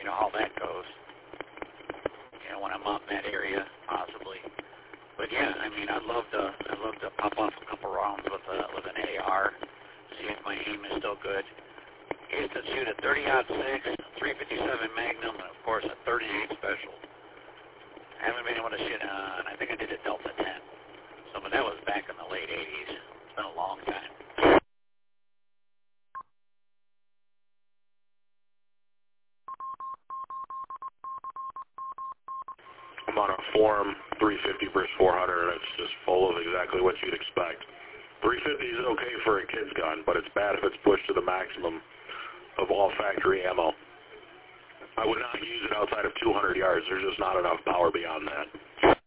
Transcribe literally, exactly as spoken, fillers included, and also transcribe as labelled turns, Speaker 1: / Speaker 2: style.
Speaker 1: you know, how that goes. You know, when I'm out in that area, possibly. But yeah, I mean, I'd love to, I'd love to pop off a couple rounds with a, with an A R, see if my aim is still good. I used to shoot a thirty aught six, three fifty-seven Magnum, and of course a thirty-eight Special. I haven't been able to shoot on, I think I did a Delta ten. So, but that was back in the late eighties. It's been a long time.
Speaker 2: I'm on a Form three fifty versus four hundred, and it's just full of exactly what you'd expect. three fifty is okay for a kid's gun, but it's bad if it's pushed to the maximum of all factory ammo. I would not use it outside of two hundred yards. There's just not enough power beyond that.